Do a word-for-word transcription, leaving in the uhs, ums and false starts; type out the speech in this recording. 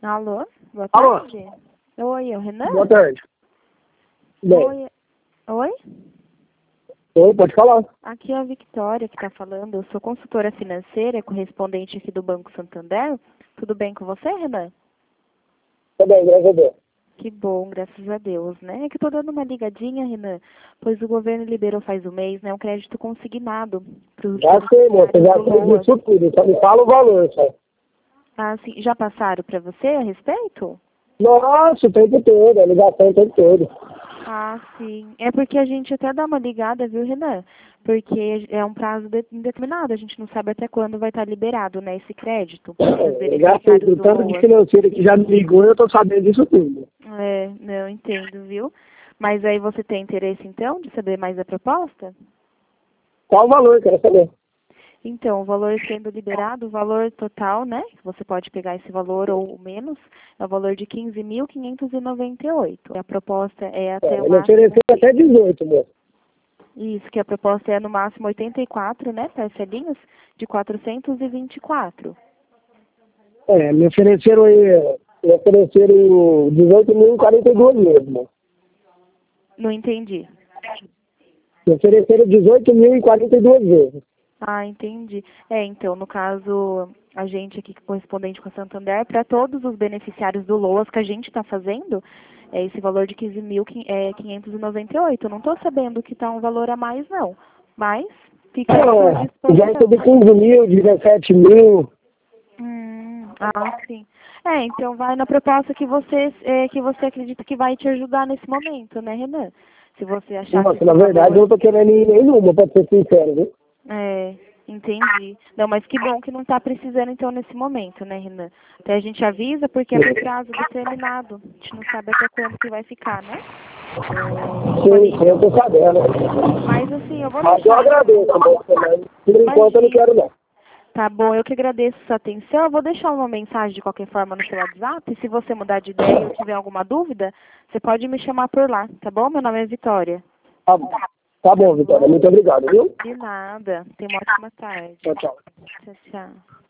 Alô? Boa Alô? tarde. Oi, é o Renan? Boa tarde. Bem, Oi. Oi? oi, pode falar. Aqui é a Victoria que está falando. Eu sou consultora financeira, correspondente aqui do Banco Santander. Tudo bem com você, Renan? Tá bem, graças a Deus. Que bom, graças a Deus, né? É que tô dando uma ligadinha, Renan, pois o governo liberou faz um mês, né, um crédito consignado para os Já sei, moça, já sei disso tudo. Só me fala o valor, só. Ah, sim. Já passaram para você a respeito? Nossa, o tempo todo, a ligação o tempo todo. Ah, sim. É porque a gente até dá uma ligada, viu, Renan? Porque é um prazo de- indeterminado, a gente não sabe até quando vai estar liberado, né, esse crédito para os Eu já sei, beneficiários do do tanto de LOAS. financeiro que já me ligou, eu tô sabendo disso tudo. É, não entendo, viu? Mas aí você tem interesse, então, de saber mais da proposta? Qual o valor, quero saber. Então, o valor sendo liberado, o valor total, né? Você pode pegar esse valor ou menos, é o valor de quinze mil quinhentos e noventa e oito. A proposta é até É, o ele máximo. ofereceu até dezoito, moça. Isso, que a proposta é no máximo oitenta e quatro, né? Parcelinhas de quatrocentos e vinte e quatro. É, me ofereceram aí, me ofereceram dezoito mil e quarenta e duas vezes, moça. Não entendi. Me ofereceram dezoito mil e quarenta e duas vezes. Ah, entendi. É, então, no caso, a gente aqui, correspondente com a Santander, para todos os beneficiários do LOAS que a gente está fazendo, é esse valor de quinze mil quinhentos e noventa e oito. Eu não estou sabendo que está um valor a mais, não. Mas fica à sua É, já disposição. recebi quinze mil, dezessete mil. Hum, ah, sim. É, então vai na proposta que você, é, que você acredita que vai te ajudar nesse momento, né, Renan? Se você achar que Nossa, esse na verdade eu valor... não tô querendo ir em nenhuma, pra ser sincero, viu? É, entendi. Não, mas que bom que não está precisando então nesse momento, né, Renan? Até a gente avisa porque é por prazo determinado. A gente não sabe até quando que vai ficar, né? Sim, sim, eu tô sabendo. Mas assim, eu vou Mas eu deixar agradeço, então. moça, mas por enquanto eu não Imagina. quero não. Tá bom, eu que agradeço sua atenção. Eu vou deixar uma mensagem de qualquer forma no seu WhatsApp. E se você mudar de ideia ou tiver alguma dúvida, você pode me chamar por lá, tá bom? Meu nome é Vitória. Tá, tá bom, Vitória, muito obrigado, viu? De nada. Tenha uma ótima tarde. Tchau, tchau. Tchau, tchau.